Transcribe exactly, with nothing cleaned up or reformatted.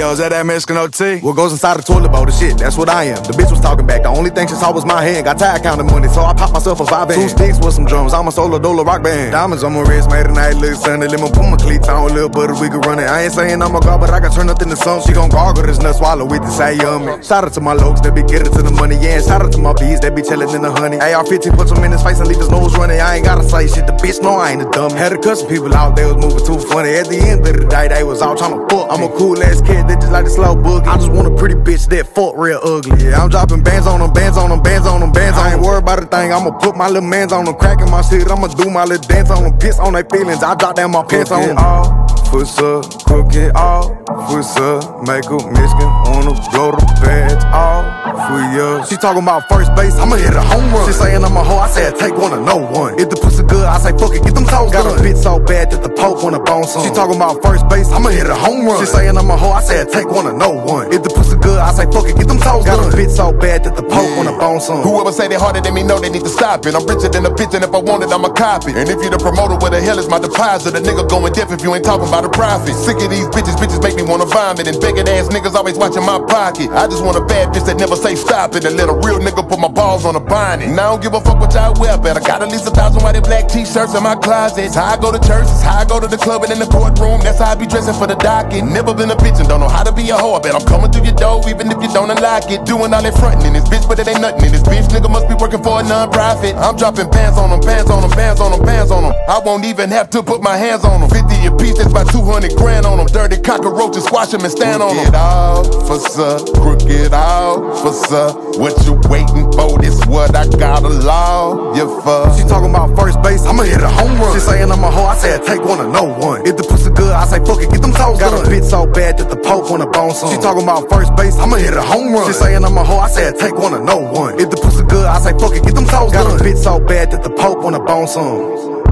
yo, is that that Mexican O T? What goes inside the toilet bowl, the shit, that's what I am. The bitch was talking back, the only thing she saw was my hand. Got tired counting money, so I popped myself a five band. Two sticks with some drums, I'm a solo dollar rock band. Diamonds on my wrist, made a night look sunny. Let me put my cleats on, little butter, we can run it. I ain't saying I'm a god, but I can turn nothing to something. She gon' gargle this nut, swallow with the say yummy. Shout out to my lokes that be getting to the money, yeah. And shout out to my bees that be chillin' in the honey. A R fifteen put some in his face and leave his nose running. I ain't gotta say shit, the bitch know I ain't a dummy. Had to cut some people out, they was moving too funny. At the end of the day, they was all tryna fuck. I'm a cool ass kid that just like to slow boogie. I just want a pretty bitch that fuck real ugly. Yeah, I'm dropping bands on them, bands on them, bands on them, bands on them. I ain't worried about a thing, I'ma put my little mans on them. Cracking my shit, I'ma do my little dance on them. Piss on their feelings, I drop down my pants on them. All push up, cook it all. Push up, make a Mexican wanna blow the bands all for years. She talking about first base, I'ma hit a home run. She saying I'm a hoe, I said take one to no one. If the pussy good, I say fuck it, get them toes done. Got a bitch so bad that the Pope wanna bone some. She talking about first base, I'ma hit a home run. She saying I'm a hoe, I said take one to no one. If the pussy good, I say fuck it, get them toes done. Got a bitch so bad that the Pope yeah. wanna bone some. Whoever say they harder than me know they need to stop it. I'm richer than a bitch and if I want it, I'ma copy. And if you the promoter, where the hell is my deposit? A nigga going deaf if you ain't talking about a profit. Sick of these bitches, bitches make me wanna vomit. And begging ass niggas always watching my pocket. I just want a bad bitch that never say stop it. And let a real nigga put my balls on a bonnet. And I don't give a fuck what y'all wear, but I got at least a thousand white and black t-shirts in my closet. It's how I go to church, it's how I go to the club and in the courtroom. That's how I be dressing for the docket. Never been a bitch and don't know how to be a hoe. I bet I'm coming through your door even if you don't unlock it. Doing all that frontin' in this bitch, but it ain't nothing in this bitch. Nigga must be working for a non-profit. I'm dropping bands on them, bands on them, bands on them, bands on them. I won't even have to put my hands on them. fifty a piece, that's about two hundred grand on them. Dirty cockroaches, squash them and stand on them. Crooked officer, crooked officer, what you waiting for? This what I got a lawyer for. She talking about first base, I'ma hit a home run. She saying I'm a hoe, I said take one to no one. If the pussy good, I say fuck it, get them toes done. Got a bitch so bad that the Pope wanna bone some. She talking about first base, I'ma hit a home run. She saying I'm a hoe, I said take one to no one. If the pussy good, I say fuck it, get them toes done. Got a bitch so bad that the Pope wanna bone some.